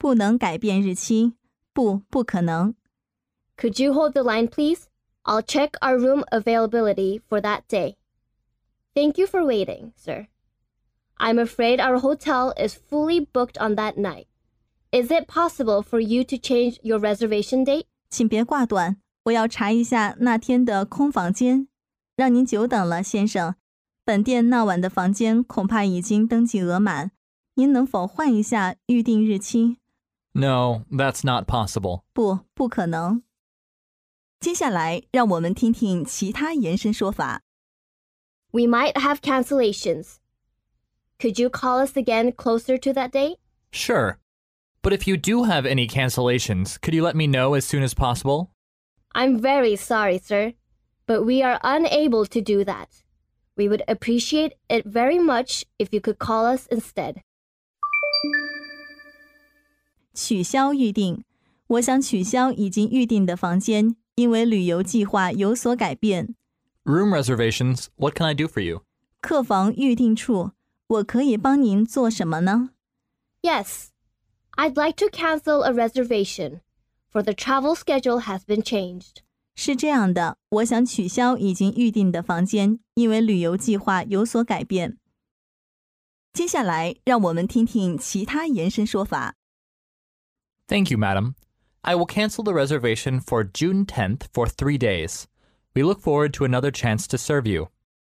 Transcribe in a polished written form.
不能改变日期。不可能。 Could you hold the line, please? I'll check our room availability for that day. Thank you for waiting, sir. I'm afraid our hotel is fully booked on that night. Is it possible for you to change your reservation date? 请别挂断，我要查一下那天的空房间。让您久等了，先生。本店那晚的房间恐怕已经登记额满，您能否换一下预订日期？ No, that's not possible. 不可能。接下来，让我们听听其他延伸说法。 We might have cancellations. Could you call us again closer to that date? Sure. But if you do have any cancellations, could you let me know as soon as possible? I'm very sorry, sir, but we are unable to do that. We would appreciate it very much if you could call us instead. 取消预订。我想取消已经预订的房间，因为旅游计划有所改变。 Room reservations, what can I do for you? 客房预订处，我可以帮您做什么呢？ Yes, I'd like to cancel a reservation, for the travel schedule has been changed. 是这样的，我想取消已经预订的房间，因为旅游计划有所改变。接下来，让我们听听其他延伸说法。 Thank you, madam. I will cancel the reservation for June 10th for 3 days. We look forward to another chance to serve you.